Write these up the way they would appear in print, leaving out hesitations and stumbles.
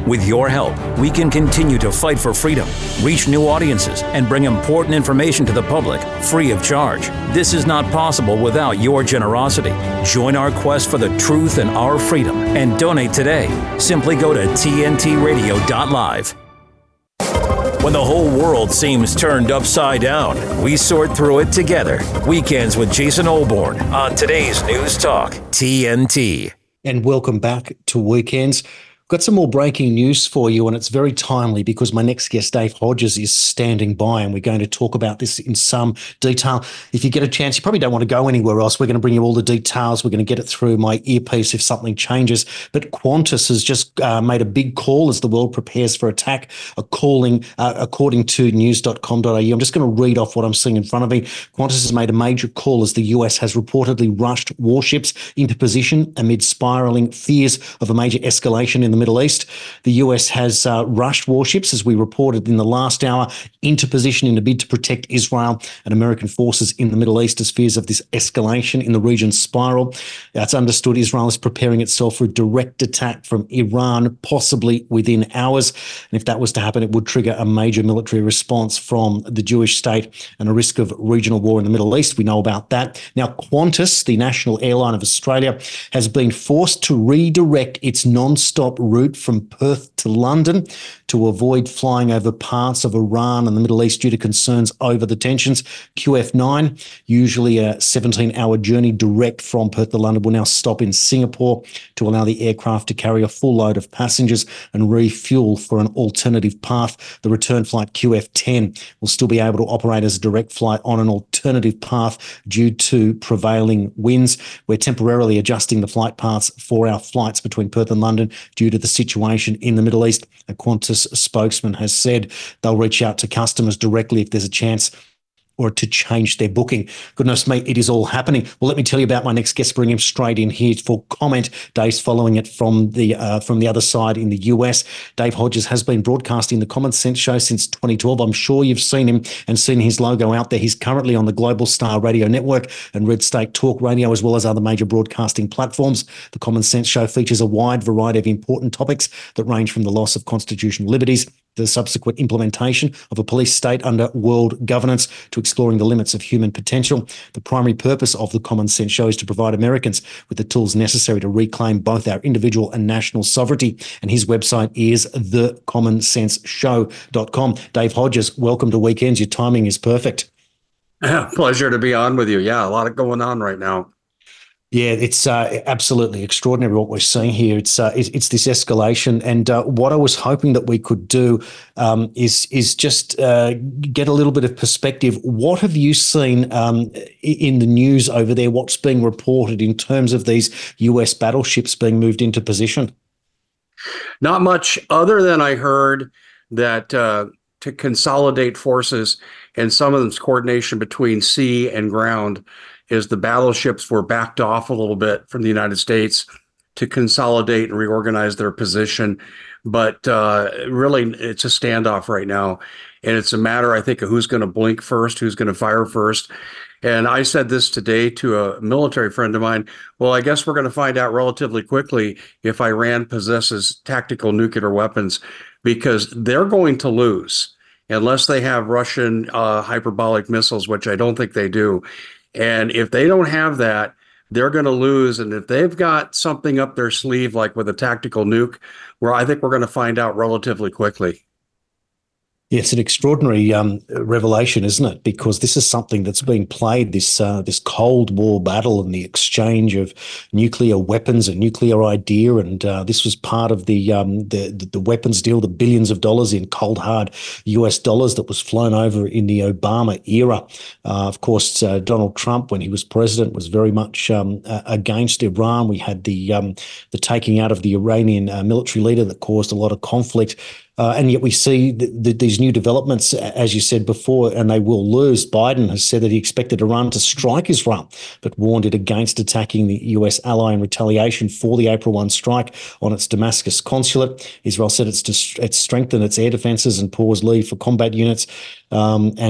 With your help, we can continue to fight for freedom, reach new audiences, and bring important information to the public free of charge. This is not possible without your generosity. Join our quest for the truth and our freedom and donate today. Simply go to tntradio.live. When the whole world seems turned upside down, we sort through it together. Weekends with Jason Olbourne on today's News Talk, TNT. And welcome back to Weekends. Got some more breaking news for you, and it's very timely because my next guest, Dave Hodges, is standing by, and we're going to talk about this in some detail. If you get a chance, you probably don't want to go anywhere else. We're going to bring you all the details. We're going to get it through my earpiece if something changes. But Qantas has just made a big call as the world prepares for attack, according to news.com.au. I'm just going to read off what I'm seeing in front of me. Qantas has made a major call as the US has reportedly rushed warships into position amid spiralling fears of a major escalation in the Middle East. The US has rushed warships, as we reported in the last hour, into position in a bid to protect Israel and American forces in the Middle East as fears of this escalation in the region spiral. It's understood Israel is preparing itself for a direct attack from Iran, possibly within hours. And if that was to happen, it would trigger a major military response from the Jewish state and a risk of regional war in the Middle East. We know about that. Now, Qantas, the national airline of Australia, has been forced to redirect its non-stop route from Perth to London to avoid flying over parts of Iran and the Middle East due to concerns over the tensions. QF9, usually a 17-hour journey direct from Perth to London, will now stop in Singapore to allow the aircraft to carry a full load of passengers and refuel for an alternative path. The return flight QF10 will still be able to operate as a direct flight on an alternative path due to prevailing winds. We're temporarily adjusting the flight paths for our flights between Perth and London due to the situation in the Middle East. A Qantas spokesman has said they'll reach out to customers directly if there's a chance or to change their booking. Goodness me, it is all happening. Well, let me tell you about my next guest. Bring him straight in here for comment. Dave's following it from the other side in the US. Dave Hodges has been broadcasting the Common Sense Show since 2012. I'm sure you've seen him and seen his logo out there. He's currently on the Global Star Radio Network and Red State Talk Radio, as well as other major broadcasting platforms. The Common Sense Show features a wide variety of important topics that range from the loss of constitutional liberties, the subsequent implementation of a police state under world governance, to exploring the limits of human potential. The primary purpose of the Common Sense Show is to provide Americans with the tools necessary to reclaim both our individual and national sovereignty. And his website is thecommonsenseshow.com. Dave Hodges, welcome to Weekends. Your timing is perfect. Pleasure to be on with you. Yeah, a lot going on right now. Yeah, it's absolutely extraordinary what we're seeing here. It's this escalation, and what I was hoping that we could do is just get a little bit of perspective. What have you seen in the news over there? What's being reported in terms of these US battleships being moved into position? Not much, other than I heard that to consolidate forces, and some of them's coordination between sea and ground, is the battleships were backed off a little bit from the United States to consolidate and reorganize their position. But really, it's a standoff right now. And it's a matter, I think, of who's going to blink first, who's going to fire first. And I said this today to a military friend of mine. Well, I guess we're going to find out relatively quickly if Iran possesses tactical nuclear weapons, because they're going to lose unless they have Russian hyperbolic missiles, which I don't think they do. And if they don't have that, they're going to lose. And if they've got something up their sleeve, like with a tactical nuke, where I think we're going to find out relatively quickly. Yeah, it's an extraordinary revelation, isn't it? Because this is something that's being played, this Cold War battle and the exchange of nuclear weapons and nuclear idea, and this was part of the weapons deal, the billions of dollars in cold hard US dollars that was flown over in the Obama era. Of course, Donald Trump, when he was president, was very much against Iran. We had the taking out of the Iranian military leader that caused a lot of conflict. And yet we see these new developments, as you said before, and they will lose. Biden has said that he expected Iran to strike Israel, but warned it against attacking the US ally in retaliation for the April 1 strike on its Damascus consulate. Israel said it's strengthened its air defenses and paused leave for combat units. And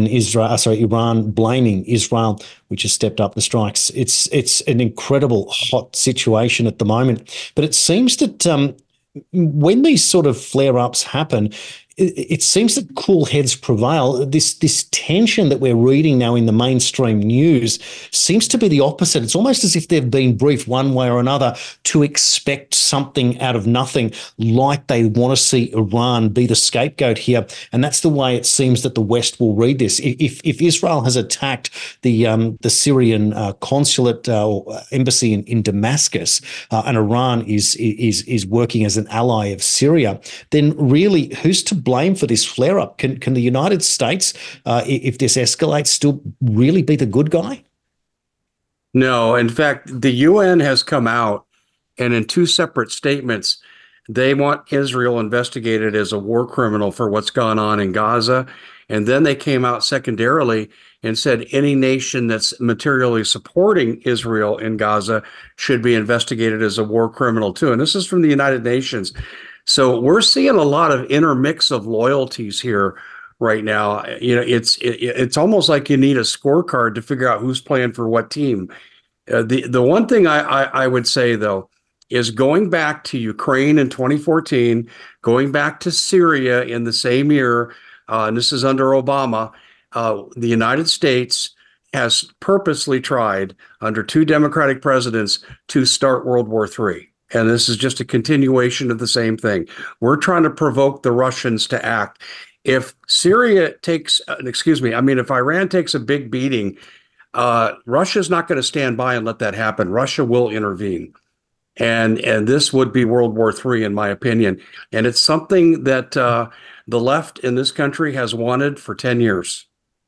Iran blaming Israel, which has stepped up the strikes. It's an incredible hot situation at the moment. But it seems that when these sort of flare-ups happen, it seems that cool heads prevail. This tension that we're reading now in the mainstream news seems to be the opposite. It's almost as if they've been briefed one way or another to expect something out of nothing, like they want to see Iran be the scapegoat here. And that's the way it seems that the West will read this. If Israel has attacked the Syrian consulate or embassy in Damascus, and Iran is working as an ally of Syria, then really who's to blame for this flare-up? Can the United States, if this escalates, still really be the good guy? No. In fact, the UN has come out, and in two separate statements, they want Israel investigated as a war criminal for what's gone on in Gaza. And then they came out secondarily and said any nation that's materially supporting Israel in Gaza should be investigated as a war criminal too. And this is from the United Nations. So we're seeing a lot of intermix of loyalties here right now. You know, it's almost like you need a scorecard to figure out who's playing for what team. The one thing I would say, though, is going back to Ukraine in 2014, going back to Syria in the same year, and this is under Obama, the United States has purposely tried under two Democratic presidents to start World War III. And this is just a continuation of the same thing. We're trying to provoke the Russians to act. If Syria takes, if Iran takes a big beating, Russia's not going to stand by and let that happen. Russia will intervene. And this would be World War III, in my opinion. And it's something that the left in this country has wanted for 10 years.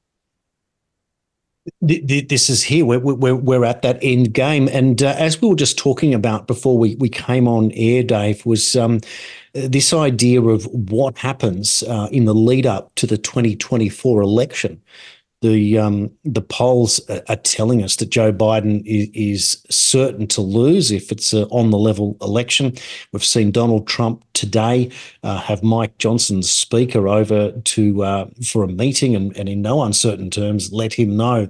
This is here. We're at that end game. And as we were just talking about before we came on air, Dave, was this idea of what happens in the lead up to the 2024 election. The polls are telling us that Joe Biden is certain to lose if it's an on-the-level election. We've seen Donald Trump today have Mike Johnson's speaker over for a meeting and in no uncertain terms let him know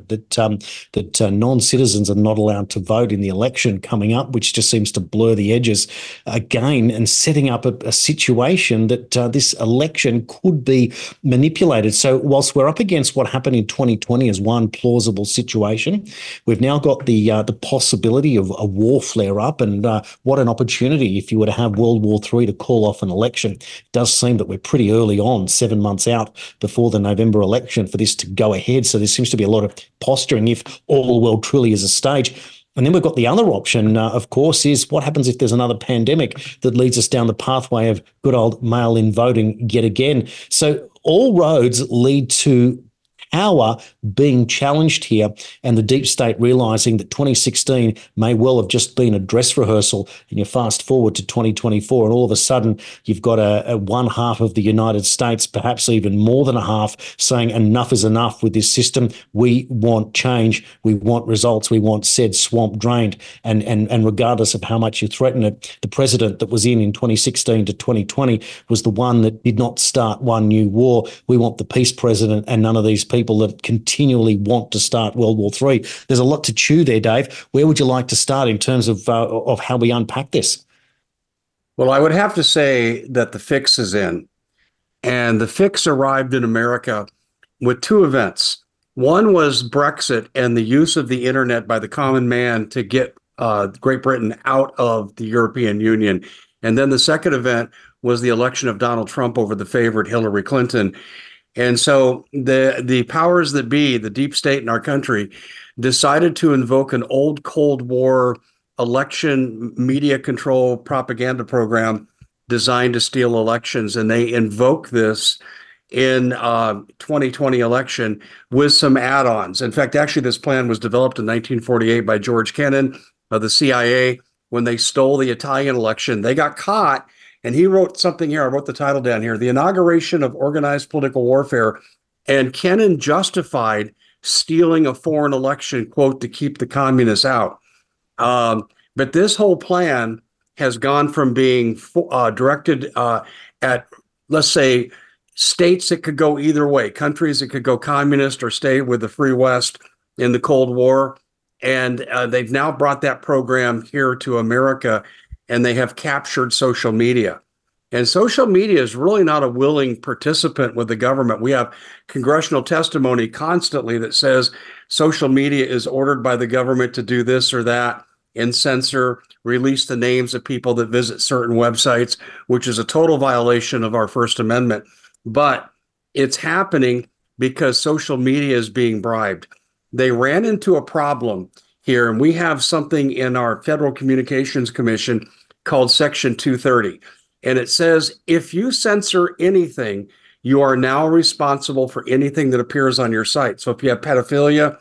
that non-citizens are not allowed to vote in the election coming up, which just seems to blur the edges again and setting up a situation that this election could be manipulated. So whilst we're up against what happened in 2020 as one plausible situation, we've now got the possibility of a war flare-up, and what an opportunity if you were to have World War III to call off an election. It does seem that we're pretty early on, 7 months out before the November election, for this to go ahead. So there seems to be a lot of posturing if all the world truly is a stage. And then we've got the other option, of course, is what happens if there's another pandemic that leads us down the pathway of good old mail-in voting yet again. So all roads lead to power being challenged here, and the deep state realizing that 2016 may well have just been a dress rehearsal, and you fast forward to 2024 and all of a sudden you've got a one half of the United States, perhaps even more than a half, saying enough is enough with this system. We want change. We want results. We want said swamp drained. And regardless of how much you threaten it, the president that was in 2016 to 2020 was the one that did not start one new war. We want the peace president and none of these people that continually want to start World War III. There's a lot to chew there, Dave. Where would you like to start in terms of how we unpack this? Well, I would have to say that the fix is in. And the fix arrived in America with two events. One was Brexit and the use of the internet by the common man to get Great Britain out of the European Union. And then the second event was the election of Donald Trump over the favorite Hillary Clinton. And so the powers that be, the deep state in our country, decided to invoke an old Cold War election media control propaganda program designed to steal elections. And they invoke this in 2020 election with some add-ons. In fact, actually, this plan was developed in 1948 by George Kennan of the CIA when they stole the Italian election. They got caught. And he wrote something here. I wrote the title down here, The Inauguration of Organized Political Warfare. And Kennan justified stealing a foreign election, quote, to keep the communists out. But this whole plan has gone from being directed at, let's say, states that could go either way, countries that could go communist or stay with the Free West in the Cold War. And they've now brought that program here to America. and they have captured social media. And social media is really not a willing participant with the government. We have congressional testimony constantly that says social media is ordered by the government to do this or that and censor, release the names of people that visit certain websites, which is a total violation of our First Amendment. But it's happening because social media is being bribed. They ran into a problem here, and we have something in our Federal Communications Commission called Section 230. And it says, if you censor anything, you are now responsible for anything that appears on your site. So if you have pedophilia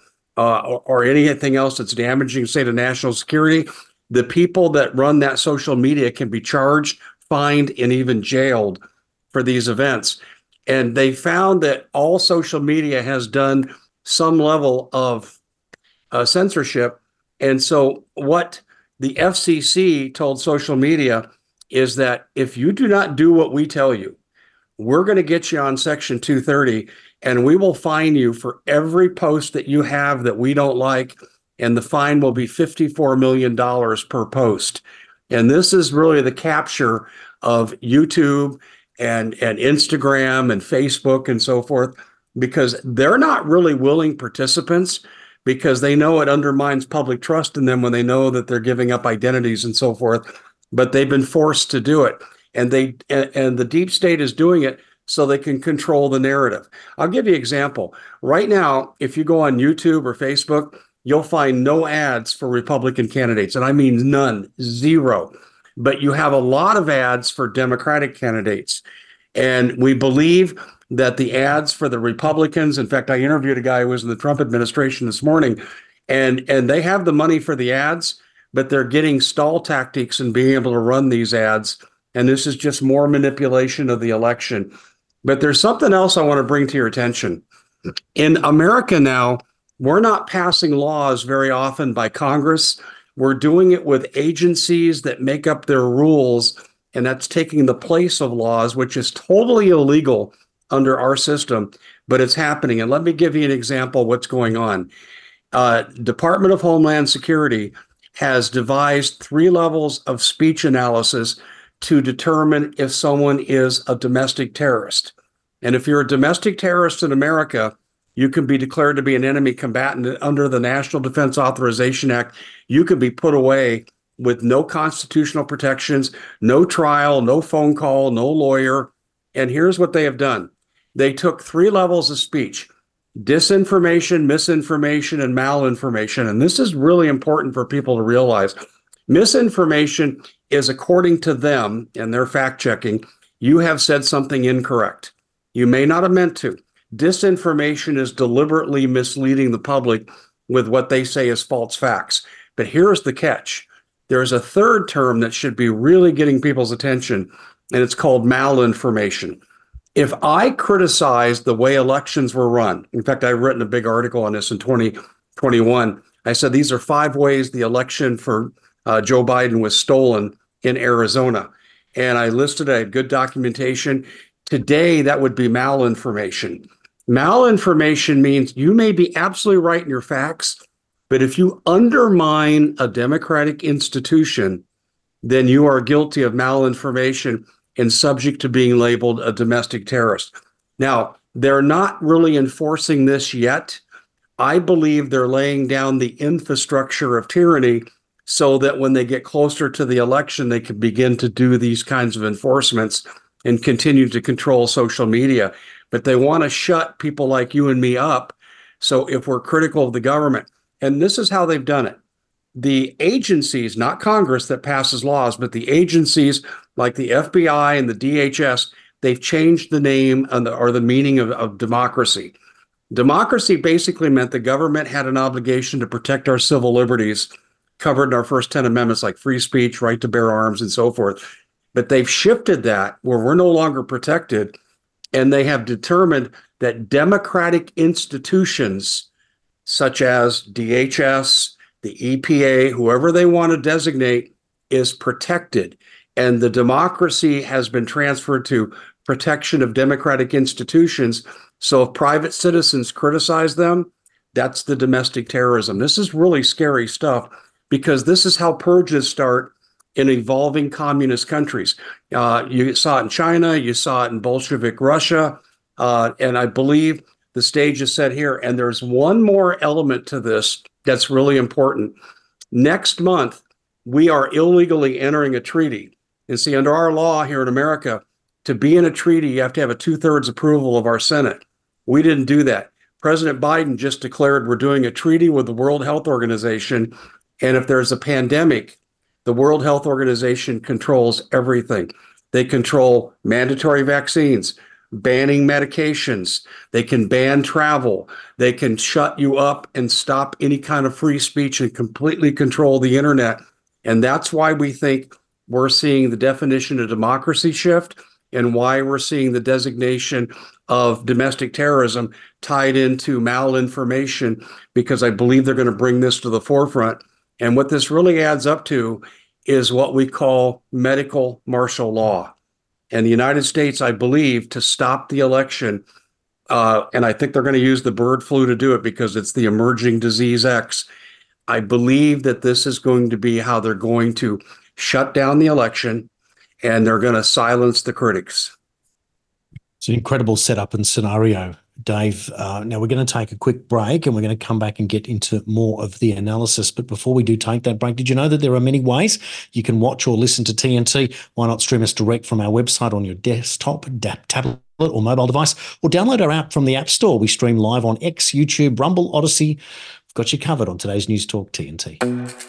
or anything else that's damaging, say, to national security, the people that run that social media can be charged, fined, and even jailed for these events. And they found that all social media has done some level of censorship. And so what the FCC told social media is that if you do not do what we tell you, we're going to get you on Section 230, and we will fine you for every post that you have that we don't like, and the fine will be $54 million per post. And this is really the capture of YouTube and Instagram and Facebook and so forth, because they're not really willing participants, because they know it undermines public trust in them when they know that they're giving up identities and so forth. But they've been forced to do it, and the deep state is doing it so they can control the narrative. I'll give you an example. Right now, if you go on YouTube or Facebook, you'll find no ads for Republican candidates, and I mean none, zero. But you have a lot of ads for Democratic candidates, and we believe that the ads for the Republicans, in fact, I interviewed a guy who was in the Trump administration this morning, and they have the money for the ads, but they're getting stall tactics and being able to run these ads. And this is just more manipulation of the election. But there's something else I want to bring to your attention. In America now, we're not passing laws very often by Congress. We're doing it with agencies that make up their rules, and that's taking the place of laws, which is totally illegal under our system, but it's happening. And let me give you an example of what's going on. Department of Homeland Security has devised 3 levels of speech analysis to determine if someone is a domestic terrorist. And if you're a domestic terrorist in America, you can be declared to be an enemy combatant under the National Defense Authorization Act. You can be put away with no constitutional protections, no trial, no phone call, no lawyer. And here's what they have done. They took 3 levels of speech: disinformation, misinformation, and malinformation. And this is really important for people to realize. Misinformation is, according to them and their fact checking, you have said something incorrect. You may not have meant to. Disinformation is deliberately misleading the public with what they say is false facts. But here's the catch. There's a third term that should be really getting people's attention, and it's called malinformation. If I criticize the way elections were run, in fact, I've written a big article on this in 2021. I said these are 5 ways the election for Joe Biden was stolen in Arizona. And I listed a good documentation. Today, that would be malinformation. Malinformation means you may be absolutely right in your facts, but if you undermine a democratic institution, then you are guilty of malinformation and subject to being labeled a domestic terrorist. Now, they're not really enforcing this yet. I believe they're laying down the infrastructure of tyranny so that when they get closer to the election, they can begin to do these kinds of enforcements and continue to control social media. But they want to shut people like you and me up. So if we're critical of the government, and this is how they've done it. The agencies, not Congress that passes laws, but the agencies like the FBI and the DHS, they've changed the name or the meaning of democracy. Democracy basically meant the government had an obligation to protect our civil liberties covered in our first 10 amendments, like free speech, right to bear arms, and so forth. But they've shifted that where we're no longer protected, and they have determined that democratic institutions such as DHS, the EPA, whoever they want to designate, is protected. And the democracy has been transferred to protection of democratic institutions. So if private citizens criticize them, that's the domestic terrorism. This is really scary stuff, because this is how purges start in evolving communist countries. You saw it in China, you saw it in Bolshevik Russia, and I believe the stage is set here. And there's one more element to this that's really important. Next month, we are illegally entering a treaty. And see, under our law here in America, to be in a treaty, you have to have a 2/3 approval of our Senate. We didn't do that. President Biden just declared we're doing a treaty with the World Health Organization. And if there's a pandemic, the World Health Organization controls everything. They control mandatory vaccines, banning medications. They can ban travel. They can shut you up and stop any kind of free speech and completely control the internet. And that's why we think we're seeing the definition of democracy shift, and why we're seeing the designation of domestic terrorism tied into malinformation, because I believe they're going to bring this to the forefront. And what this really adds up to is what we call medical martial law. And the United States, I believe, to stop the election, and I think they're going to use the bird flu to do it because it's the emerging disease X. I believe that this is going to be how they're going to shut down the election, and they're going to silence the critics. It's an incredible setup and scenario, Dave. Now we're going to take a quick break and we're going to come back and get into more of the analysis. But before we do take that break, did you know that there are many ways you can watch or listen to TNT? Why not stream us direct from our website on your desktop, tablet or mobile device, or download our app from the App Store. We stream live on X, YouTube, Rumble, Odyssey. We've got you covered on today's News Talk TNT.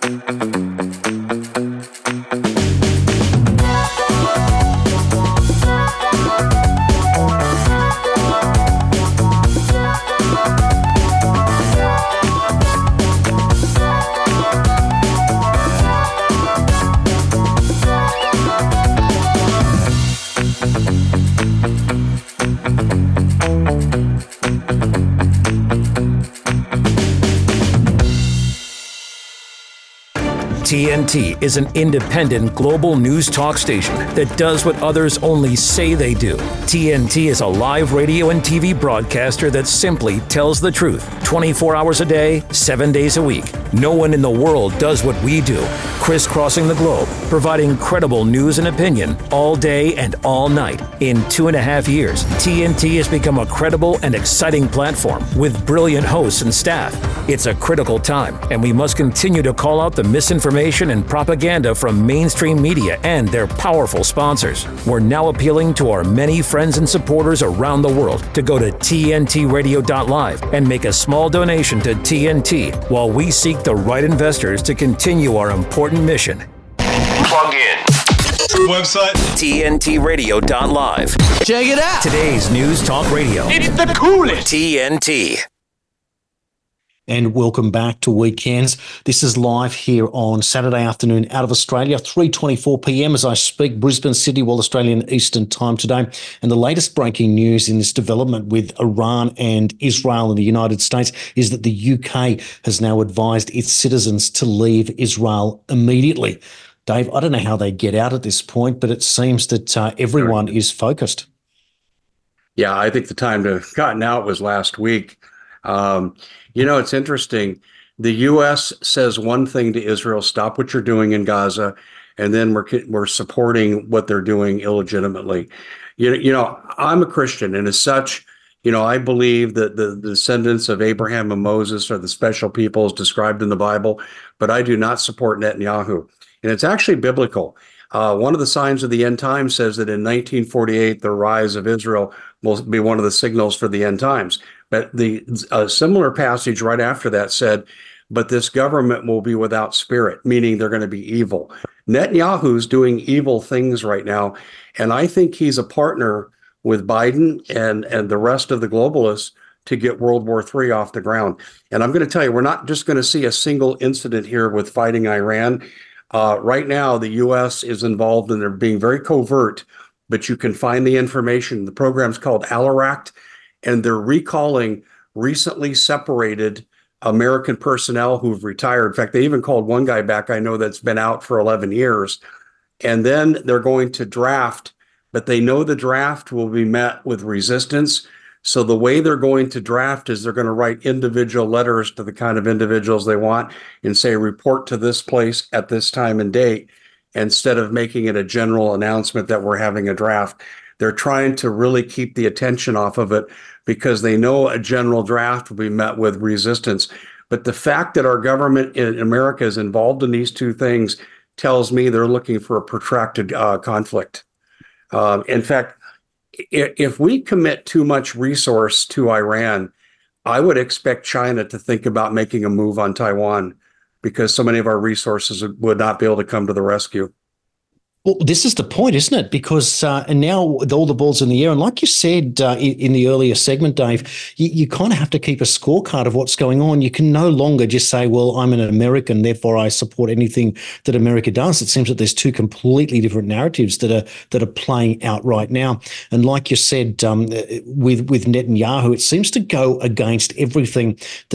TNT is an independent global news talk station that does what others only say they do. TNT is a live radio and TV broadcaster that simply tells the truth 24 hours a day, 7 days a week. No one in the world does what we do, crisscrossing the globe, providing credible news and opinion all day and all night. In 2.5 years, TNT has become a credible and exciting platform with brilliant hosts and staff. It's a critical time, and we must continue to call out the misinformation and propaganda from mainstream media and their powerful sponsors. We're now appealing to our many friends and supporters around the world to go to tntradio.live and make a small donation to TNT while we seek the right investors to continue our important mission. Plug in. Website tntradio.live. Check it out. Today's News Talk Radio. It's the coolest. TNT. And welcome back to Weekends. This is live here on Saturday afternoon out of Australia, 3:24 p.m. as I speak, Brisbane, Sydney, well, Australian Eastern Time today. And the latest breaking news in this development with Iran and Israel and the United States is that the UK has now advised its citizens to leave Israel immediately. Dave, I don't know how they get out at this point, but it seems that everyone is focused. Yeah, I think the time to have gotten out was last week. It's interesting. The U.S. says one thing to Israel: stop what you're doing in Gaza, and then we're supporting what they're doing illegitimately. I'm a Christian, and as such, I believe that the descendants of Abraham and Moses are the special peoples described in the Bible, but I do not support Netanyahu. And it's actually biblical. One of the signs of the end times says that in 1948, the rise of Israel will be one of the signals for the end times. But the similar passage right after that said, but this government will be without spirit, meaning they're going to be evil. Netanyahu's doing evil things right now, and I think he's a partner with Biden and the rest of the globalists to get World War III off the ground. And I'm going to tell you, we're not just going to see a single incident here with fighting Iran. Right now, the U.S. is involved, and they're being very covert, but you can find the information. The program's called Alaract, and they're recalling recently separated American personnel who've retired. In fact, they even called one guy back I know that's been out for 11 years. And then they're going to draft, but they know the draft will be met with resistance. So the way they're going to draft is they're going to write individual letters to the kind of individuals they want and say, report to this place at this time and date. instead of making it a general announcement that we're having a draft. They're trying to really keep the attention off of it because they know a general draft will be met with resistance. But the fact that our government in America is involved in these two things tells me they're looking for a protracted conflict. In fact, if we commit too much resource to Iran, I would expect China to think about making a move on Taiwan because so many of our resources would not be able to come to the rescue. Well, this is the point, isn't it? Because and now with all the balls in the air, and like you said in the earlier segment, Dave, you kind of have to keep a scorecard of what's going on. You can no longer just say, well, I'm an American, therefore I support anything that America does. It seems that there's two completely different narratives that are playing out right now. And like you said, with Netanyahu, it seems to go against everything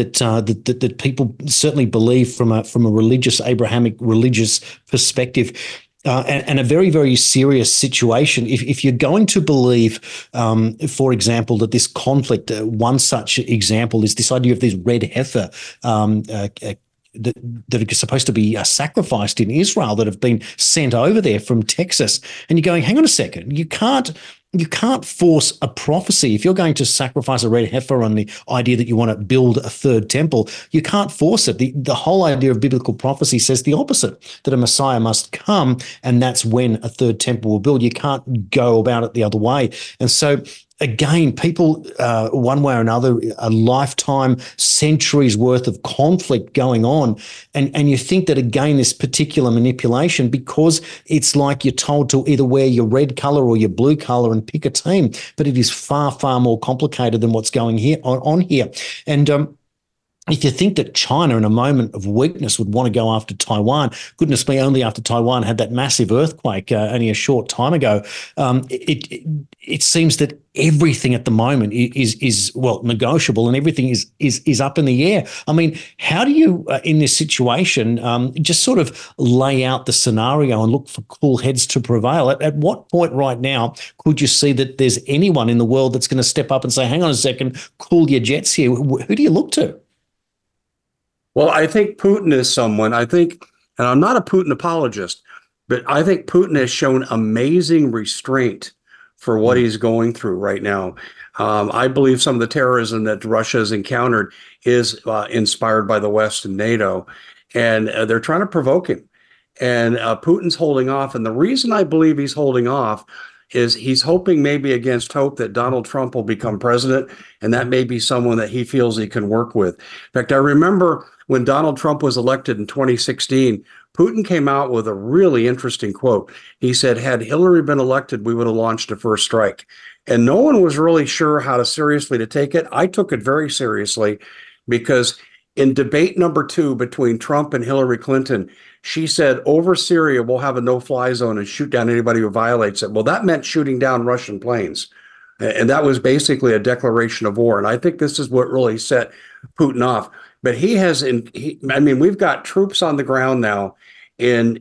that people certainly believe from a religious, Abrahamic religious perspective. And a very, very serious situation. If you're going to believe, for example, that this conflict, one such example is this idea of these red heifer that are supposed to be sacrificed in Israel that have been sent over there from Texas. And you're going, hang on a second, you can't force a prophecy. If you're going to sacrifice a red heifer on the idea that you want to build a third temple, you can't force it. The whole idea of biblical prophecy says the opposite, that a Messiah must come, and that's when a third temple will build. You can't go about it the other way. And so again, people, one way or another, a lifetime, centuries worth of conflict going on. And you think that, again, this particular manipulation, because it's like you're told to either wear your red color or your blue color and pick a team, but it is far, far more complicated than what's going on here. And if you think that China, in a moment of weakness, would want to go after Taiwan, goodness me, only after Taiwan had that massive earthquake only a short time ago, it seems that everything at the moment is well negotiable, and everything is up in the air. I mean, how do you, in this situation, just sort of lay out the scenario and look for cool heads to prevail? At what point right now could you see that there's anyone in the world that's going to step up and say, hang on a second, cool your jets here? Who do you look to? Well, I think Putin is someone, and I'm not a Putin apologist, but I think Putin has shown amazing restraint for what he's going through right now. I believe some of the terrorism that Russia has encountered is inspired by the West and NATO, and they're trying to provoke him. And Putin's holding off. And the reason I believe he's holding off is he's hoping maybe against hope that Donald Trump will become president, and that may be someone that he feels he can work with. In fact, I remember when Donald Trump was elected in 2016, Putin came out with a really interesting quote. He said, had Hillary been elected, we would have launched a first strike. And no one was really sure how seriously to take it. I took it very seriously because in debate number 2 between Trump and Hillary Clinton, she said, over Syria, we'll have a no-fly zone and shoot down anybody who violates it. Well, that meant shooting down Russian planes. And that was basically a declaration of war. And I think this is what really set Putin off. But we've got troops on the ground now in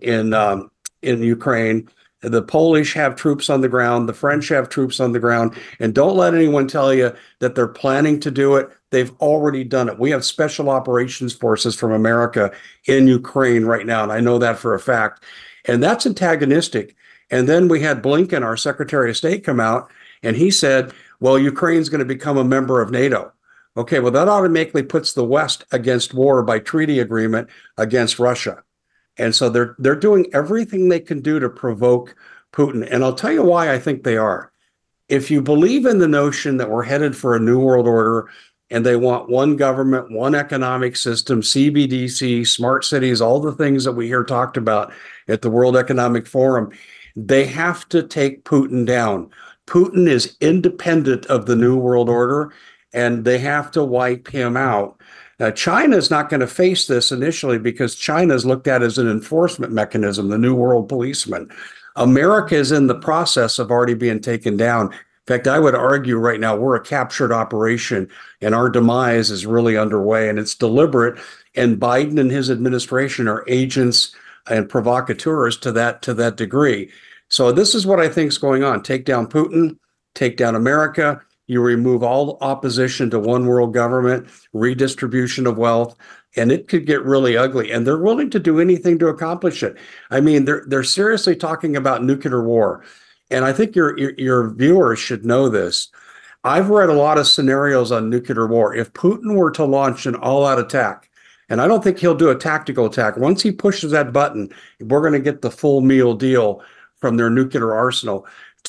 Ukraine. The Polish have troops on the ground. The French have troops on the ground. And don't let anyone tell you that they're planning to do it. They've already done it. We have special operations forces from America in Ukraine right now, and I know that for a fact. And that's antagonistic. And then we had Blinken, our Secretary of State, come out, and he said, well, Ukraine's going to become a member of NATO. Okay, well, that automatically puts the West against war by treaty agreement against Russia. And so they're doing everything they can do to provoke Putin. And I'll tell you why I think they are. If you believe in the notion that we're headed for a new world order and they want one government, one economic system, CBDC, smart cities, all the things that we hear talked about at the World Economic Forum, they have to take Putin down. Putin is independent of the new world order, and they have to wipe him out. Now, China is not going to face this initially because China is looked at as an enforcement mechanism, the new world policeman. America is in the process of already being taken down. In fact, I would argue right now we're a captured operation, and our demise is really underway, and it's deliberate. And Biden and his administration are agents and provocateurs to that degree. So this is what I think is going on. Take down Putin, take down America, you remove all opposition to one world government, redistribution of wealth, and it could get really ugly. And they're willing to do anything to accomplish it. I mean, they're seriously talking about nuclear war. And I think your viewers should know this. I've read a lot of scenarios on nuclear war. If Putin were to launch an all-out attack, and I don't think he'll do a tactical attack, once he pushes that button, we're going to get the full meal deal from their nuclear arsenal.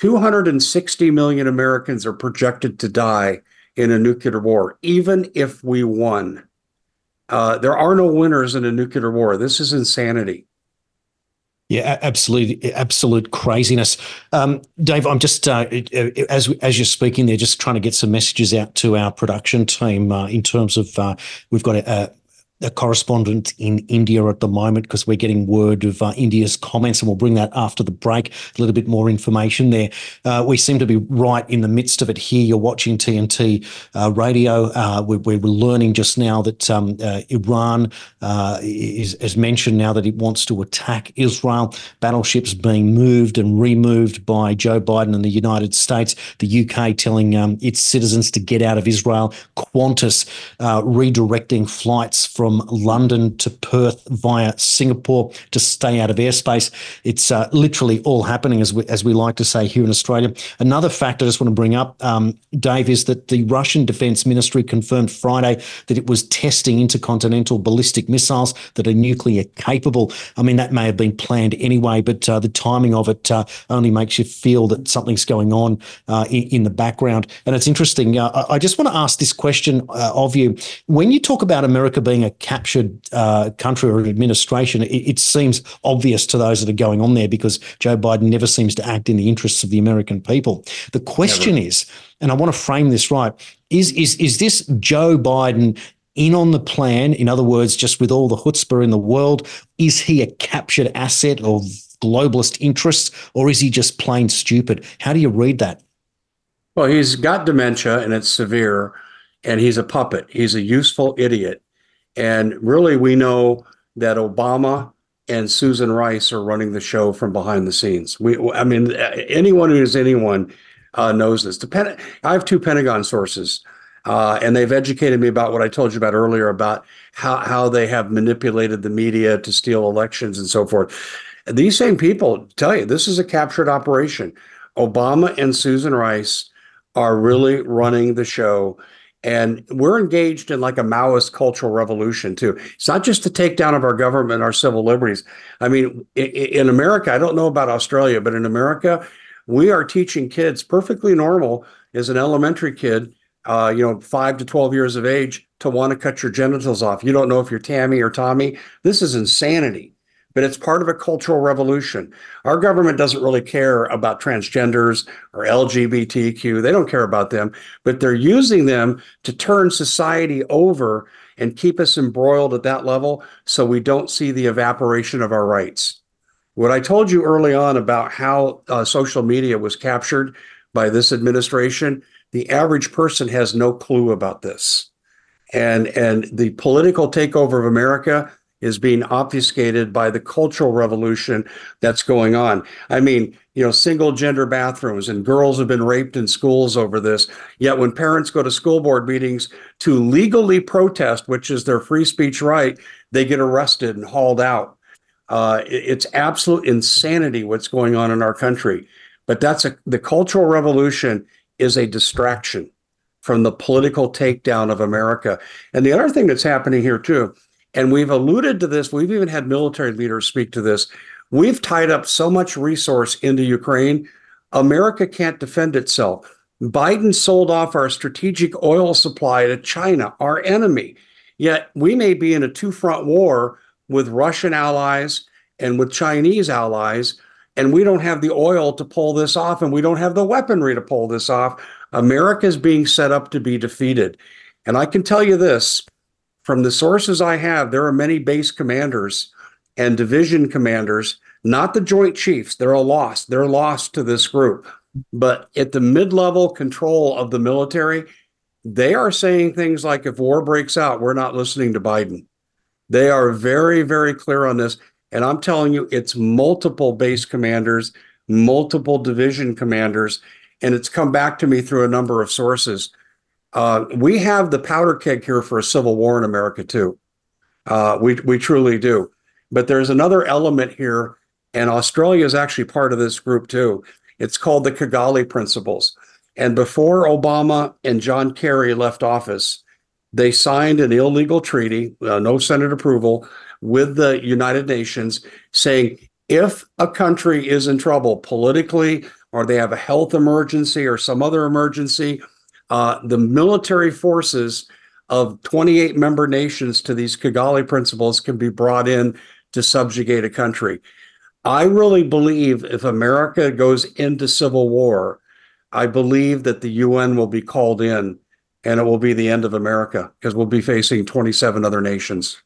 260 million Americans are projected to die in a nuclear war, even if we won. There are no winners in a nuclear war. This is insanity. Yeah, absolutely, absolute craziness. Dave, I'm just as you're speaking there, just trying to get some messages out to our production team in terms of we've got a correspondent in India at the moment because we're getting word of India's comments, and we'll bring that after the break. A little bit more information there. We seem to be right in the midst of it here. You're watching TNT radio. We're learning just now that Iran has mentioned now that it wants to attack Israel. Battleships being moved and removed by Joe Biden and the United States. The UK telling its citizens to get out of Israel. Qantas redirecting flights from London to Perth via Singapore to stay out of airspace. It's literally all happening, as we like to say here in Australia. Another fact I just want to bring up, Dave, is that the Russian Defence Ministry confirmed Friday that it was testing intercontinental ballistic missiles that are nuclear capable. I mean, that may have been planned anyway, but the timing of it only makes you feel that something's going on in the background. And it's interesting. I just want to ask this question of you. When you talk about America being a captured country or administration, it seems obvious to those that are going on there because Joe Biden never seems to act in the interests of the American people. The question is, and I want to frame this right, is this Joe Biden in on the plan? In other words, just with all the chutzpah in the world, is he a captured asset of globalist interests, or is he just plain stupid? How do you read that? Well, he's got dementia and it's severe, and he's a puppet. He's a useful idiot. And really, we know that Obama and Susan Rice are running the show from behind the scenes. I mean, anyone who is anyone knows this. I have two Pentagon sources, and they've educated me about what I told you about earlier about how they have manipulated the media to steal elections and so forth. These same people tell you this is a captured operation. Obama and Susan Rice are really running the show. And we're engaged in like a Maoist cultural revolution, too. It's not just the takedown of our government, our civil liberties. I mean, in America, I don't know about Australia, but in America, we are teaching kids perfectly normal as an elementary kid, 5 to 12 years of age, to want to cut your genitals off. You don't know if you're Tammy or Tommy. This is insanity. But it's part of a cultural revolution. Our government doesn't really care about transgenders or LGBTQ. They don't care about them, but they're using them to turn society over and keep us embroiled at that level so we don't see the evaporation of our rights. What I told you early on about how social media was captured by this administration, the average person has no clue about this. And the political takeover of America is being obfuscated by the cultural revolution that's going on. I mean, single gender bathrooms, and girls have been raped in schools over this. Yet when parents go to school board meetings to legally protest, which is their free speech right, they get arrested and hauled out. It's absolute insanity what's going on in our country. But the cultural revolution is a distraction from the political takedown of America. And the other thing that's happening here too, and we've alluded to this, we've even had military leaders speak to this. We've tied up so much resource into Ukraine, America can't defend itself. Biden sold off our strategic oil supply to China, our enemy. Yet we may be in a two-front war with Russian allies and with Chinese allies, and we don't have the oil to pull this off, and we don't have the weaponry to pull this off. America is being set up to be defeated. And I can tell you this, from the sources I have, there are many base commanders and division commanders, not the Joint Chiefs. They're lost. They're lost to this group. But at the mid-level control of the military, they are saying things like, if war breaks out, we're not listening to Biden. They are very, very clear on this. And I'm telling you, it's multiple base commanders, multiple division commanders. and it's come back to me through a number of sources. We have the powder keg here for a civil war in America too. We truly do. But there's another element here, and Australia is actually part of this group too. It's called the Kigali Principles. And before Obama and John Kerry left office, they signed an illegal treaty, no Senate approval, with the United Nations saying if a country is in trouble politically, or they have a health emergency or some other emergency, the military forces of 28 member nations to these Kigali Principles can be brought in to subjugate a country. I really believe if America goes into civil war, I believe that the UN will be called in, and it will be the end of America because we'll be facing 27 other nations.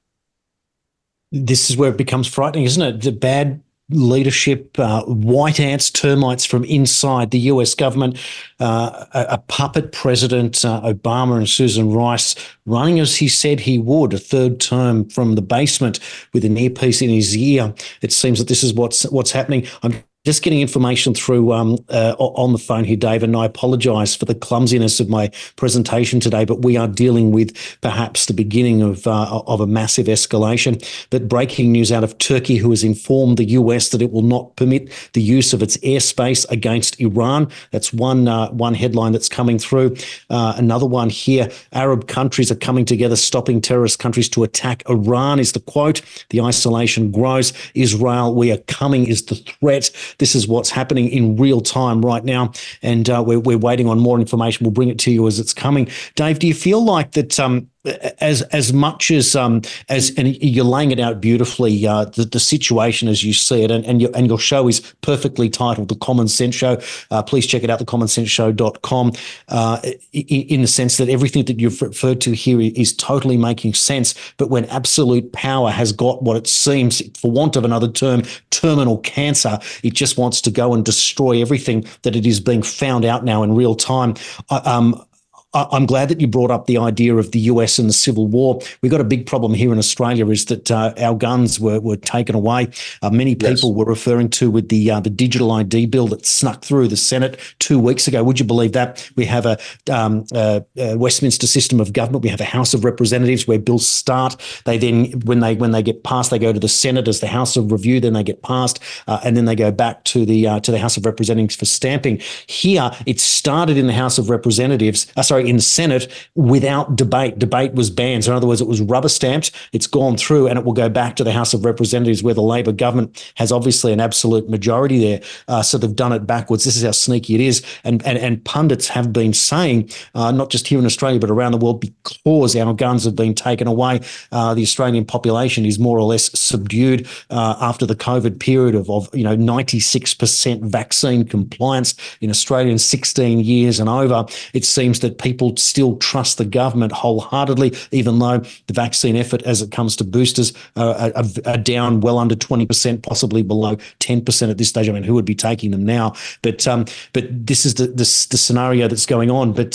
This is where it becomes frightening, isn't it? The bad leadership, white ants, termites from inside the US government, a puppet president, Obama and Susan Rice, running as he said he would, a third term from the basement with an earpiece in his ear. It seems that this is what's happening. I'm just getting information through on the phone here, Dave, and I apologise for the clumsiness of my presentation today, but we are dealing with perhaps the beginning of a massive escalation. But breaking news out of Turkey, who has informed the US that it will not permit the use of its airspace against Iran. That's one headline that's coming through. Another one here, Arab countries are coming together, stopping terrorist countries to attack Iran is the quote. The isolation grows. Israel, we are coming is the threat. This is what's happening in real time right now, and we're waiting on more information. We'll bring it to you as it's coming. Dave, do you feel like that as much as and you're laying it out beautifully, the situation as you see it, and your show is perfectly titled The Common Sense Show. Please check it out, thecommonsenseshow.com, in the sense that everything that you've referred to here is totally making sense. But when absolute power has got what it seems, for want of another term, terminal cancer, it just wants to go and destroy everything that it is being found out now in real time. I'm glad that you brought up the idea of the US and the Civil War. We've got a big problem here in Australia is that our guns were taken away. Many people were referring to with the digital ID bill that snuck through the Senate 2 weeks ago. Would you believe that? We have a Westminster system of government. We have a House of Representatives where bills start. They then, when they get passed, they go to the Senate as the House of Review. Then they get passed, and then they go back to the House of Representatives for stamping. Here, it started in the House of Representatives. In the Senate without debate. Debate was banned. So in other words, it was rubber stamped. It's gone through and it will go back to the House of Representatives where the Labor government has obviously an absolute majority there. So they've done it backwards. This is how sneaky it is. And pundits have been saying, not just here in Australia, but around the world, because our guns have been taken away, the Australian population is more or less subdued after the COVID period of 96% vaccine compliance in Australia in 16 years and over. It seems that people still trust the government wholeheartedly, even though the vaccine effort as it comes to boosters are down well under 20%, possibly below 10% at this stage. I mean, who would be taking them now? But this is the scenario that's going on. But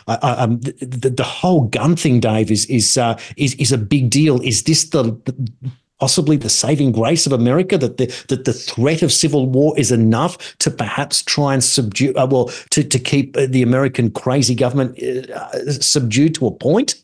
the whole gun thing, Dave, is a big deal. Is this possibly the saving grace of America, that the threat of civil war is enough to perhaps try and subdue, to keep the American crazy government subdued to a point?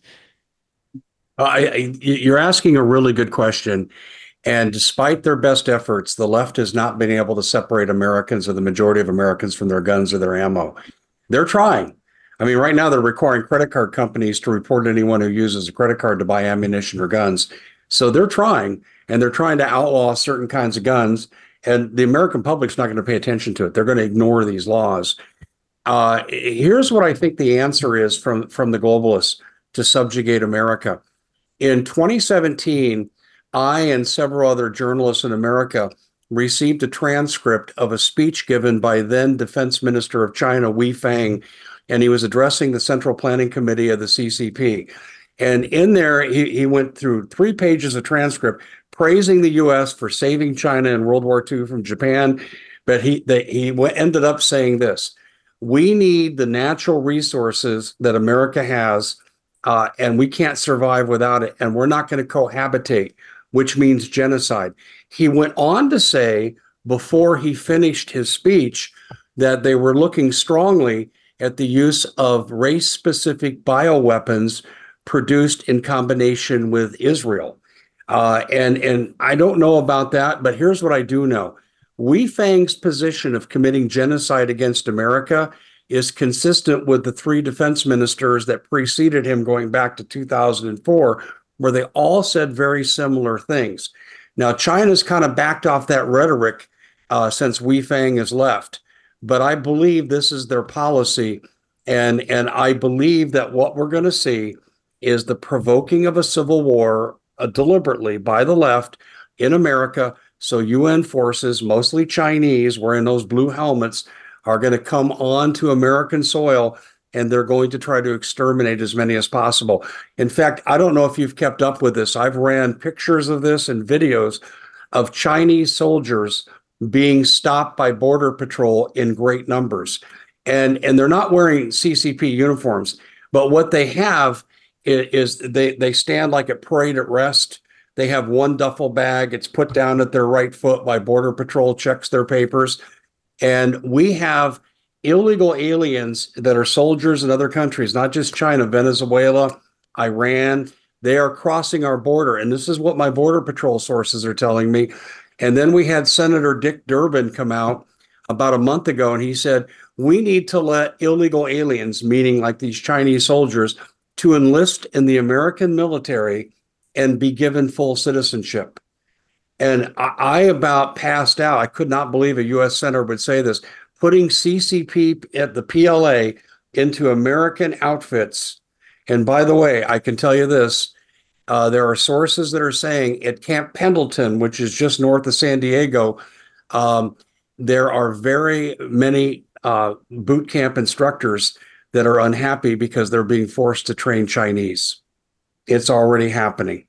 You're asking a really good question. And despite their best efforts, the left has not been able to separate Americans, or the majority of Americans, from their guns or their ammo. They're trying. I mean, right now they're requiring credit card companies to report anyone who uses a credit card to buy ammunition or guns. So they're trying, and they're trying to outlaw certain kinds of guns, and the American public's not going to pay attention to it. They're going to ignore these laws. Here's what I think the answer is from the globalists to subjugate America. In 2017, I and several other journalists in America received a transcript of a speech given by then Defense Minister of China, Wei Fang, and he was addressing the Central Planning Committee of the CCP. And in there, he went through 3 pages of transcript praising the U.S. for saving China in World War II from Japan. But he ended up saying this: we need the natural resources that America has, and we can't survive without it. And we're not going to cohabitate, which means genocide. He went on to say, before he finished his speech, that they were looking strongly at the use of race-specific bioweapons produced in combination with Israel. And I don't know about that, but here's what I do know. Wei Fang's position of committing genocide against America is consistent with the three defense ministers that preceded him going back to 2004, where they all said very similar things. Now, China's kind of backed off that rhetoric since Wei Fang has left, but I believe this is their policy, and I believe that what we're going to see is the provoking of a civil war deliberately by the left in America. So UN forces, mostly Chinese, wearing those blue helmets, are going to come onto American soil, and they're going to try to exterminate as many as possible. In fact, I don't know if you've kept up with this. I've ran pictures of this and videos of Chinese soldiers being stopped by Border Patrol in great numbers. And they're not wearing CCP uniforms, but what they have is they stand like at parade at rest. They have one duffel bag. It's put down at their right foot while Border Patrol checks their papers. And we have illegal aliens that are soldiers in other countries, not just China, Venezuela, Iran. They are crossing our border. And this is what my Border Patrol sources are telling me. And then we had Senator Dick Durbin come out about a month ago, and he said, we need to let illegal aliens, meaning like these Chinese soldiers, to enlist in the American military and be given full citizenship. And I about passed out. I could not believe a U.S. senator would say this. Putting CCP at the PLA into American outfits. And by the way, I can tell you this. There are sources that are saying at Camp Pendleton, which is just north of San Diego, there are very many boot camp instructors that are unhappy because they're being forced to train Chinese. It's already happening.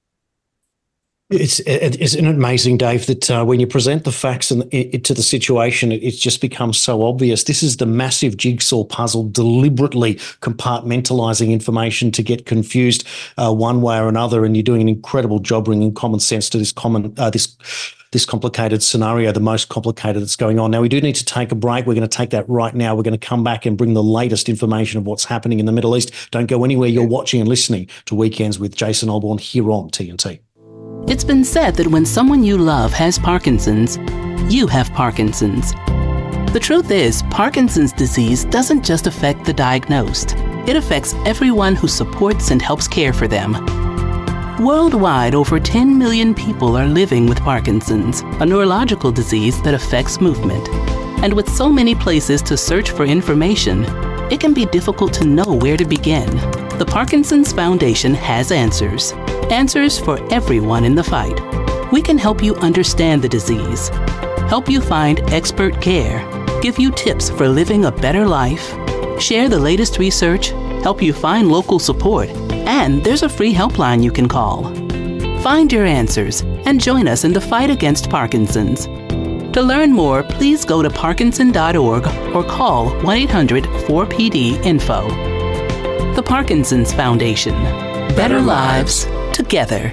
Isn't it amazing, Dave, that when you present the facts to the situation, it just becomes so obvious. This is the massive jigsaw puzzle deliberately compartmentalizing information to get confused one way or another, and you're doing an incredible job bringing common sense to this complicated scenario, the most complicated that's going on. Now, we do need to take a break. We're going to take that right now. We're going to come back and bring the latest information of what's happening in the Middle East. Don't go anywhere. You're watching and listening to Weekends with Jason Olbourne here on TNT. It's been said that when someone you love has Parkinson's, you have Parkinson's. The truth is, Parkinson's disease doesn't just affect the diagnosed. It affects everyone who supports and helps care for them. Worldwide, over 10 million people are living with Parkinson's, a neurological disease that affects movement. And with so many places to search for information, it can be difficult to know where to begin. The Parkinson's Foundation has answers. Answers for everyone in the fight. We can help you understand the disease, help you find expert care, give you tips for living a better life, share the latest research, help you find local support, and there's a free helpline you can call. Find your answers and join us in the fight against Parkinson's. To learn more, please go to parkinson.org or call 1-800-4PD-INFO. The Parkinson's Foundation. Better lives together.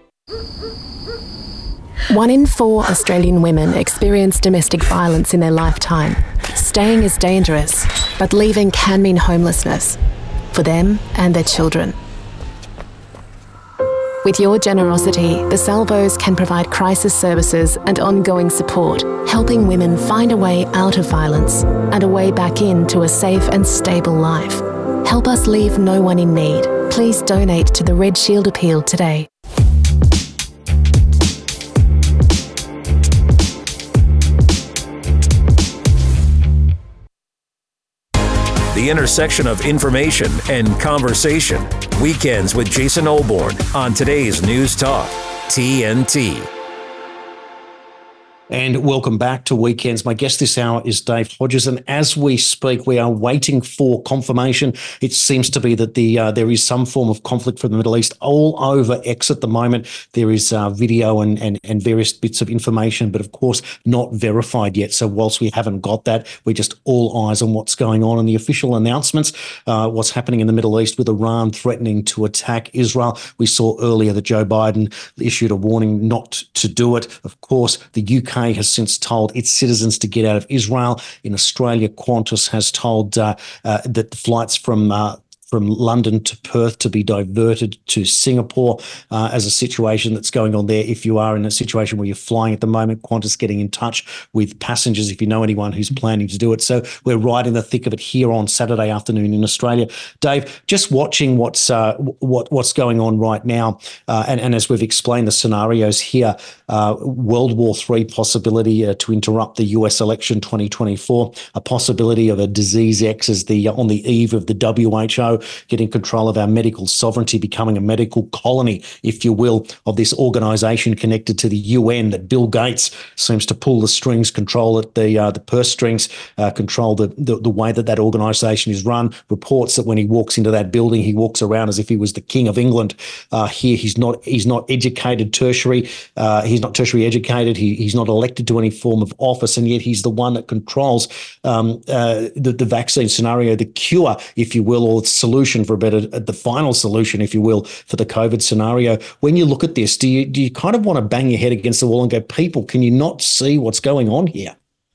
1 in 4 Australian women experience domestic violence in their lifetime. Staying is dangerous, but leaving can mean homelessness for them and their children. With your generosity, the Salvos can provide crisis services and ongoing support, helping women find a way out of violence and a way back into a safe and stable life. Help us leave no one in need. Please donate to the Red Shield Appeal today. The intersection of information and conversation. Weekends with Jason Olbourne on today's News Talk, TNT. And welcome back to Weekends. My guest this hour is Dave Hodges, and as we speak, we are waiting for confirmation. It seems to be that there is some form of conflict from the Middle East all over X at the moment. There is video and various bits of information, but of course not verified yet. So whilst we haven't got that, we're just all eyes on what's going on and the official announcements, what's happening in the Middle East with Iran threatening to attack Israel. We saw earlier that Joe Biden issued a warning not to do it. Of course, the UK UK has since told its citizens to get out of Israel. In Australia, Qantas has told that the flights from London to Perth to be diverted to Singapore as a situation that's going on there. If you are in a situation where you're flying at the moment, Qantas getting in touch with passengers if you know anyone who's planning to do it. So we're right in the thick of it here on Saturday afternoon in Australia. Dave, just watching what's going on right now, and as we've explained the scenarios here, World War III possibility to interrupt the US election 2024, a possibility of a disease X as on the eve of the WHO getting control of our medical sovereignty, becoming a medical colony, if you will, of this organisation connected to the UN that Bill Gates seems to pull the strings, control it, the purse strings, control the way that organisation is run. Reports that when he walks into that building, he walks around as if he was the King of England. Here, he's not educated tertiary. He's not tertiary educated. He's not elected to any form of office, and yet he's the one that controls the vaccine scenario, the cure, if you will, or solution for the final solution, if you will, for the COVID scenario. When you look at this, do you kind of want to bang your head against the wall and go, people, can you not see what's going on here?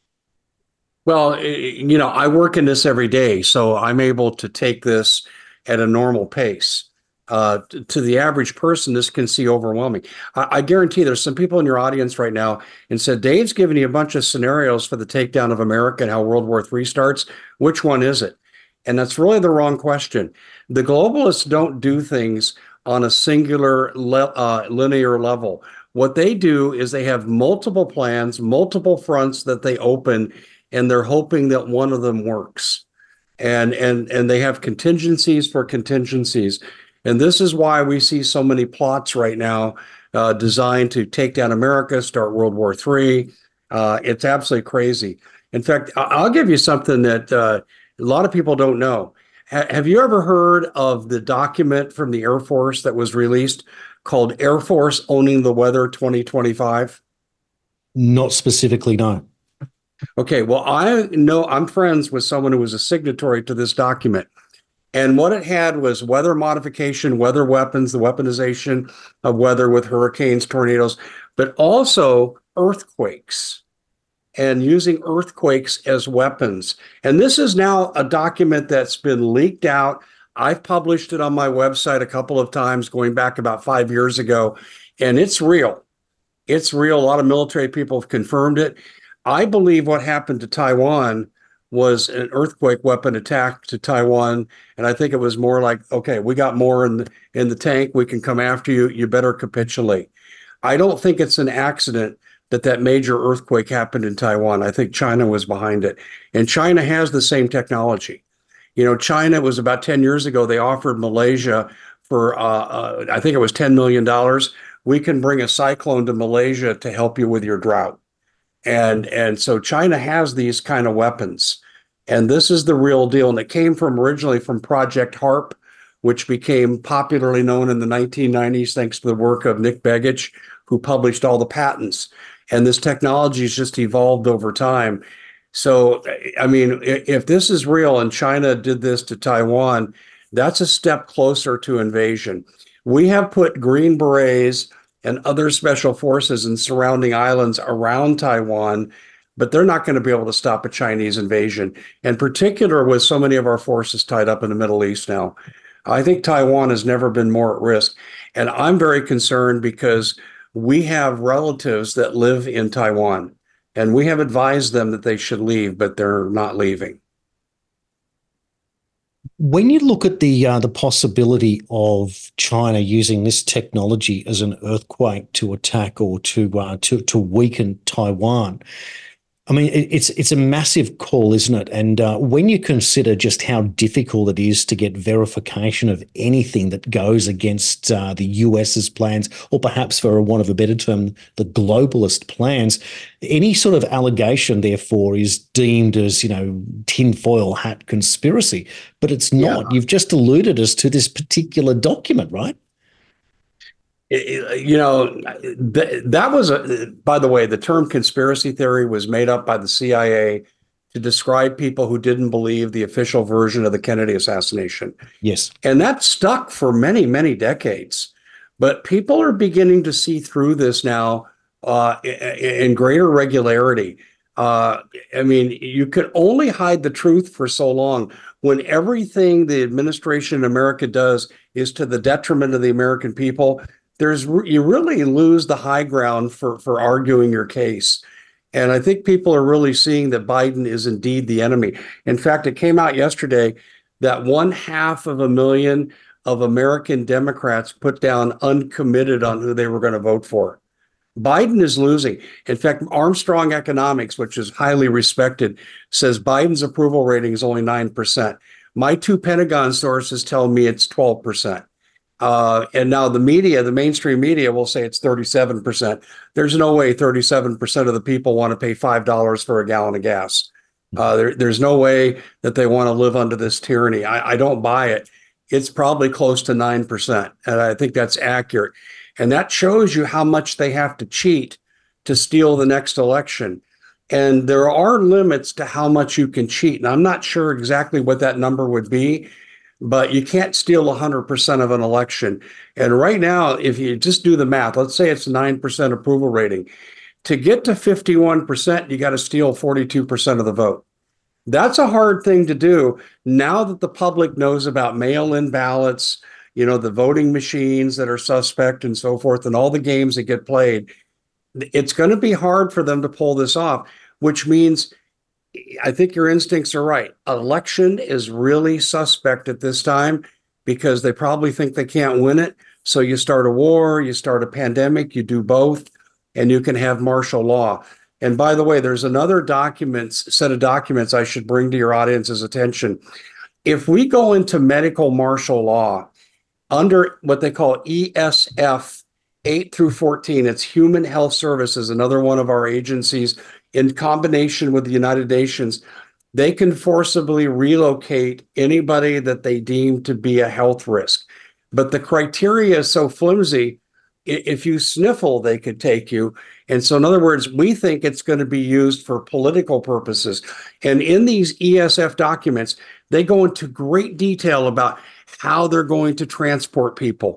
Well, I work in this every day, so I'm able to take this at a normal pace. To the average person, this can seem overwhelming. I guarantee there's some people in your audience right now and said, Dave's giving you a bunch of scenarios for the takedown of America and how World War III starts. Which one is it? And that's really the wrong question. The globalists don't do things on a singular linear level. What they do is they have multiple plans, multiple fronts that they open, and they're hoping that one of them works. And they have contingencies for contingencies. And this is why we see so many plots right now designed to take down America, start World War III. It's absolutely crazy. In fact, I'll give you something that a lot of people don't know. Have you ever heard of the document from the Air Force that was released called Air Force Owning the Weather 2025? Not specifically, no. Okay, well, I know I'm friends with someone who was a signatory to this document. And what it had was weather modification, weather weapons, the weaponization of weather with hurricanes, tornadoes, but also earthquakes, and using earthquakes as weapons. And this is now a document that's been leaked out. I've published it on my website a couple of times going back about 5 years ago, and it's real. It's real. A lot of military people have confirmed it. I believe what happened to Taiwan was an earthquake weapon attack to Taiwan, and I think it was more like, okay, we got more in the tank. We can come after you. You better capitulate. I don't think it's an accident that major earthquake happened in Taiwan. I think China was behind it. And China has the same technology. China was about 10 years ago, they offered Malaysia for, I think it was $10 million. We can bring a cyclone to Malaysia to help you with your drought. And so China has these kind of weapons. And this is the real deal. And it came originally from Project HARP, which became popularly known in the 1990s, thanks to the work of Nick Begich, who published all the patents. And this technology has just evolved over time. So, I mean, if this is real and China did this to Taiwan, that's a step closer to invasion. We have put Green Berets and other special forces in surrounding islands around Taiwan, but they're not going to be able to stop a Chinese invasion, in particular with so many of our forces tied up in the Middle East now. I think Taiwan has never been more at risk. And I'm very concerned because we have relatives that live in Taiwan, and we have advised them that they should leave, but they're not leaving. When you look at the possibility of China using this technology as an earthquake to attack or to weaken Taiwan, I mean, it's a massive call, isn't it? And when you consider just how difficult it is to get verification of anything that goes against the US's plans, or perhaps, for want of a better term, the globalist plans, any sort of allegation, therefore, is deemed as, tinfoil hat conspiracy. But it's not. Yeah. You've just alluded us to this particular document, right? That was by the way, the term conspiracy theory was made up by the CIA to describe people who didn't believe the official version of the Kennedy assassination. Yes. And that stuck for many, many decades. But people are beginning to see through this now in greater regularity. I mean, you could only hide the truth for so long when everything the administration in America does is to the detriment of the American people. You really lose the high ground for arguing your case. And I think people are really seeing that Biden is indeed the enemy. In fact, it came out yesterday that 500,000 of American Democrats put down uncommitted on who they were going to vote for. Biden is losing. In fact, Armstrong Economics, which is highly respected, says Biden's approval rating is only 9%. My two Pentagon sources tell me it's 12%. And now the media, the mainstream media, will say it's 37%. There's no way 37% of the people want to pay $5 for a gallon of gas. There's no way that they want to live under this tyranny. I don't buy it. It's probably close to 9%. And I think that's accurate. And that shows you how much they have to cheat to steal the next election. And there are limits to how much you can cheat. And I'm not sure exactly what that number would be, but you can't steal 100% of an election. And right now, if you just do the math, let's say it's 9% approval rating. To get to 51%, you got to steal 42% of the vote. That's a hard thing to do now that the public knows about mail-in ballots, the voting machines that are suspect and so forth, and all the games that get played. It's going to be hard for them to pull this off, which means I think your instincts are right. Election is really suspect at this time because they probably think they can't win it. So you start a war, you start a pandemic, you do both, and you can have martial law. And by the way, there's another set of documents I should bring to your audience's attention. If we go into medical martial law, under what they call ESF 8 through 14, it's Human Health Services, another one of our agencies, in combination with the United Nations, they can forcibly relocate anybody that they deem to be a health risk. But the criteria is so flimsy, if you sniffle, they could take you. And so in other words, we think it's going to be used for political purposes. And in these ESF documents, they go into great detail about how they're going to transport people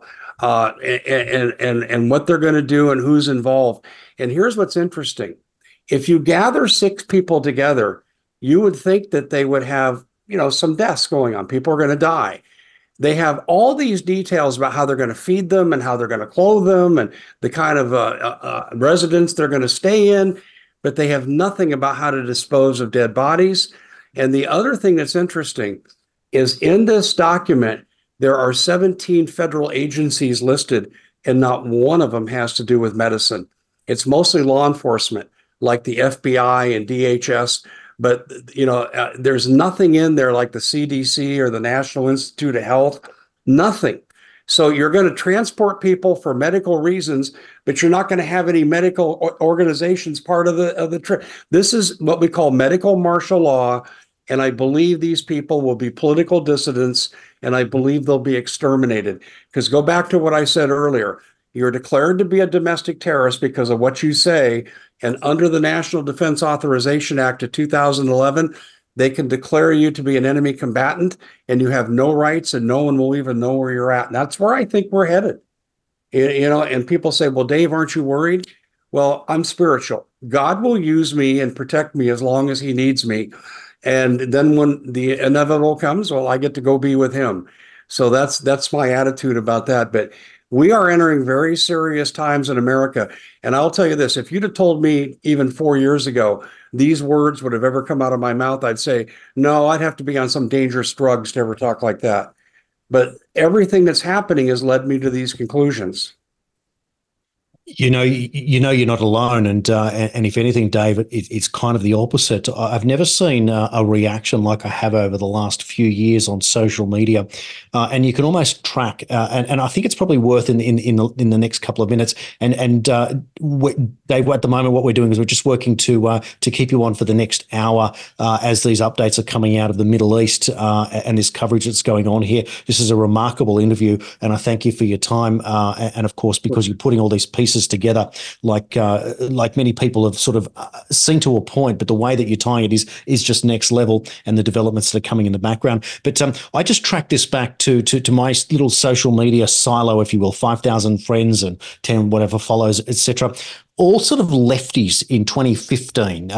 and what they're going to do and who's involved. And here's what's interesting. If you gather 6 people together, you would think that they would have, some deaths going on. People are going to die. They have all these details about how they're going to feed them and how they're going to clothe them and the kind of residence they're going to stay in, but they have nothing about how to dispose of dead bodies. And the other thing that's interesting is in this document, there are 17 federal agencies listed, and not one of them has to do with medicine. It's mostly law enforcement, like the FBI and DHS. But, there's nothing in there like the CDC or the National Institute of Health, nothing. So you're going to transport people for medical reasons, but you're not going to have any medical organizations part of the trip. This is what we call medical martial law. And I believe these people will be political dissidents, and I believe they'll be exterminated. Because go back to what I said earlier. You're declared to be a domestic terrorist because of what you say. And under the National Defense Authorization Act of 2011, they can declare you to be an enemy combatant, and you have no rights, and no one will even know where you're at. And that's where I think we're headed. And people say, well, Dave, aren't you worried? Well, I'm spiritual. God will use me and protect me as long as he needs me. And then when the inevitable comes, well, I get to go be with him. So that's my attitude about that. But we are entering very serious times in America. And I'll tell you this, if you'd have told me even 4 years ago, these words would have ever come out of my mouth, I'd say, no, I'd have to be on some dangerous drugs to ever talk like that. But everything that's happening has led me to these conclusions. You're not alone, and if anything, Dave, it's kind of the opposite. I've never seen a reaction like I have over the last few years on social media, and you can almost track. And I think it's probably worth in the next couple of minutes. And Dave, at the moment, what we're doing is we're just working to keep you on for the next hour as these updates are coming out of the Middle East and this coverage that's going on here. This is a remarkable interview, and I thank you for your time. And of course, because you're putting all these pieces together, like many people have sort of seen to a point, but the way that you're tying it is just next level, and the developments that are coming in the background. But I just tracked this back to my little social media silo, if you will, 5,000 friends and 10 whatever follows, etc. all sort of lefties in 2015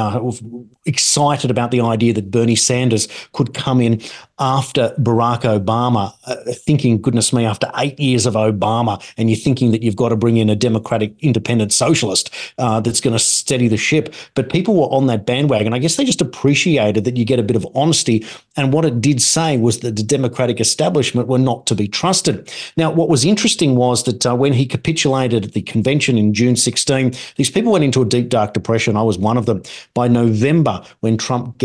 excited about the idea that Bernie Sanders could come in after Barack Obama, thinking, goodness me, after 8 years of Obama, and you're thinking that you've got to bring in a Democratic independent socialist that's going to steady the ship. But people were on that bandwagon. I guess they just appreciated that you get a bit of honesty. And what it did say was that the Democratic establishment were not to be trusted. Now, what was interesting was that when he capitulated at the convention in June 16, these people went into a deep, dark depression. I was one of them. By November, when Trump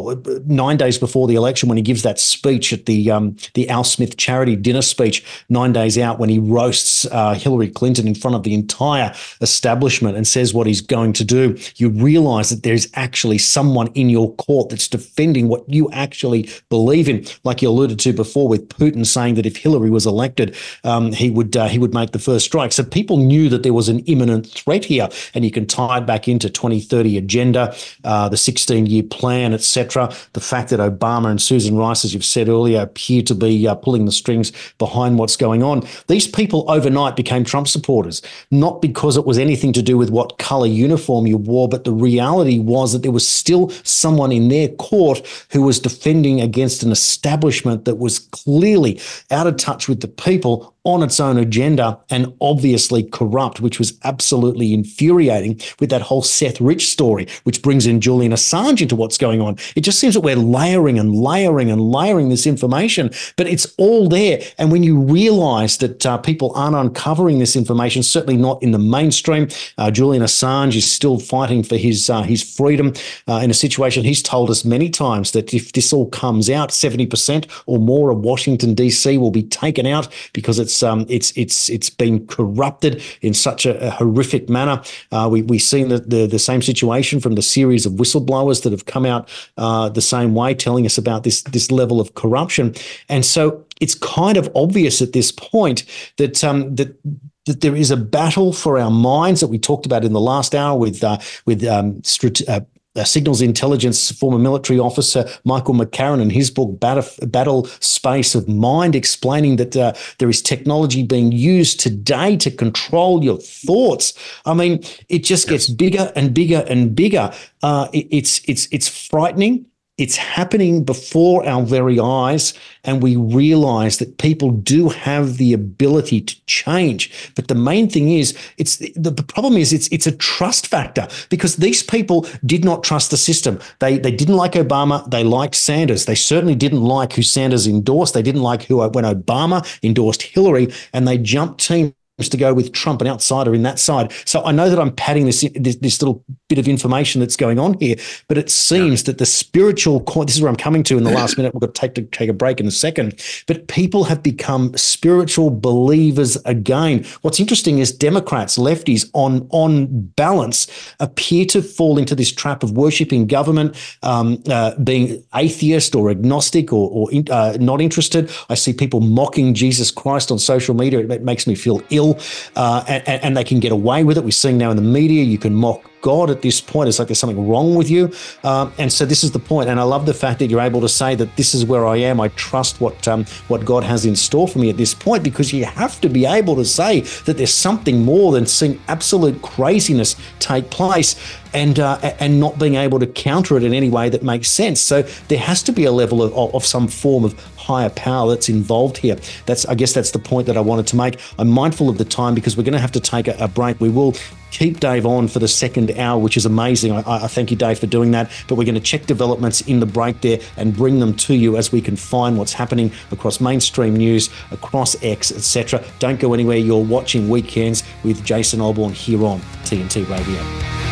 9 days before the election, when he gives that speech at the Al Smith charity dinner speech, 9 days out, when he roasts Hillary Clinton in front of the entire establishment and says what he's going to do, you realize that there's actually someone in your court that's defending what you actually believe in. Like you alluded to before with Putin saying that if Hillary was elected, he would make the first strike. So people knew that there was an imminent threat here, and you can tie it back into 2030 agenda, the 16-year plan, etc. The fact that Obama and Susan Rice, as you've said earlier, appear to be pulling the strings behind what's going on. These people overnight became Trump supporters, not because it was anything to do with what colour uniform you wore, but the reality was that there was still someone in their court who was defending against an establishment that was clearly out of touch with the people, on its own agenda, and obviously corrupt, which was absolutely infuriating with that whole Seth Rich story, which brings in Julian Assange into what's going on. It just seems that we're layering and layering and layering this information, but it's all there. And when you realise that people aren't uncovering this information, certainly not in the mainstream, Julian Assange is still fighting for his freedom in a situation. He's told us many times that if this all comes out, 70% or more of Washington, D.C. will be taken out because it's been corrupted in such a horrific manner. We've seen the same situation from the series of whistleblowers that have come out the same way, telling us about this level of corruption. And so it's kind of obvious at this point that that there is a battle for our minds that we talked about in the last hour with signals intelligence former military officer Michael McCarran in his book Battle Space of Mind, explaining that there is technology being used today to control your thoughts. I mean, it just gets bigger and bigger and bigger. It's frightening. It's happening before our very eyes, and we realize that people do have the ability to change. But the main thing is, the problem is it's a trust factor, because these people did not trust the system. They didn't like Obama. They liked Sanders. They certainly didn't like who Sanders endorsed. They didn't like when Obama endorsed Hillary, and they jumped team to go with Trump, an outsider in that side. So I know that I'm padding this little bit of information that's going on here, but it seems that the spiritual core, this is where I'm coming to in the last minute, we've got to take a break in a second, but people have become spiritual believers again. What's interesting is Democrats, lefties on balance, appear to fall into this trap of worshipping government, being atheist or agnostic or not interested. I see people mocking Jesus Christ on social media. It makes me feel ill. And they can get away with it. We're seeing now in the media, you can mock God at this point. It's like there's something wrong with you. And so this is the point. And I love the fact that you're able to say that this is where I am. I trust what God has in store for me at this point, because you have to be able to say that there's something more than seeing absolute craziness take place and not being able to counter it in any way that makes sense. So there has to be a level of some form of higher power that's involved here. I guess that's the point that I wanted to make. I'm mindful of the time because we're going to have to take a break. We will keep Dave on for the second hour, which is amazing. I thank you, Dave, for doing that. But we're going to check developments in the break there and bring them to you as we can find what's happening across mainstream news, across X, etc. Don't go anywhere. You're watching Weekends with Jason Olbourne here on TNT Radio.